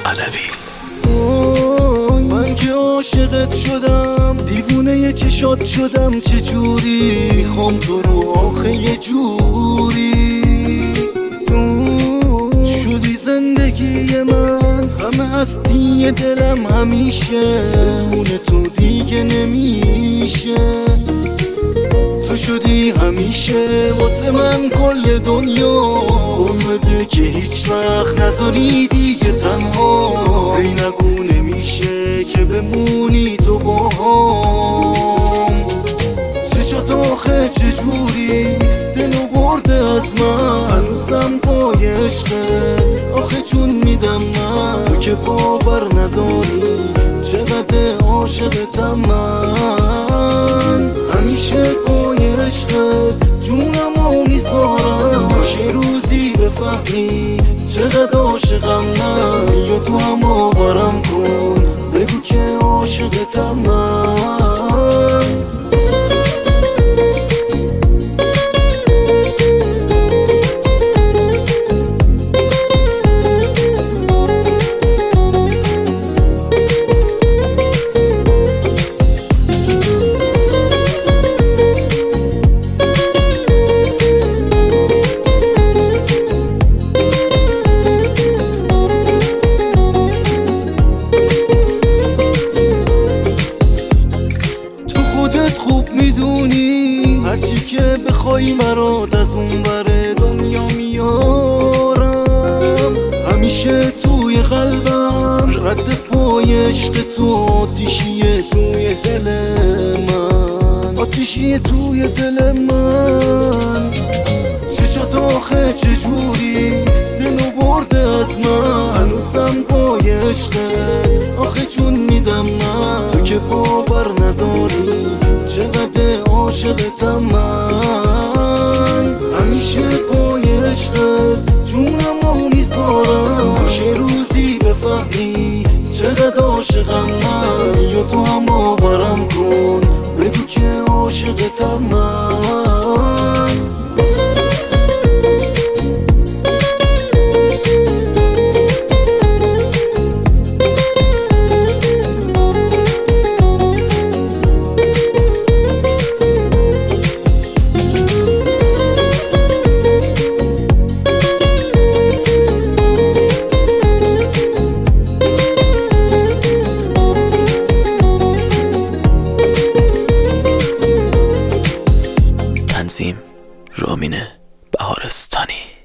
علوی. من که عاشقت شدم، دیوونه چشات شدم، چجوری خوام تو رو آخه یه جوری. تو شدی زندگی من، همه هستی دلم همیشه، خونه تو دیگه نمیشه. تو شدی همیشه واسه من کل دنیا، بده که هیچ وقت نذاری دیگه تنها. ای نگو نمیشه که بمونی تو باهام. چشات آخه چجوری دلو برده از من، هنوزم پای عشقت آخه جون میدم من. تو که باور نداری چقدر عاشقتم من، همیشه پای عشقت جونمو میذارم. باشه روزی بفهمی چقدر عاشقم من، یا تو هم باورم کن بگو که عاشقتم من. خوب میدونی هرچی که بخوای برات از اون بره دنیا میارم. همیشه توی قلبم رد پای عشق تو، آتیشیه توی دل من، آتیشیه توی دل من. چشات آخه چجوری دلو برده از من، هنوزم پای عشقت آخه جون میدم من. تو که باور نداری چقدر عاشقتم من، همیشه پای عشقت جونمو میذارم. باشه روزی بفهمی چقدر عاشقم من، یا تو هم باورم کن بگو که عاشقتم من. تنظیم رامین بهارستانی.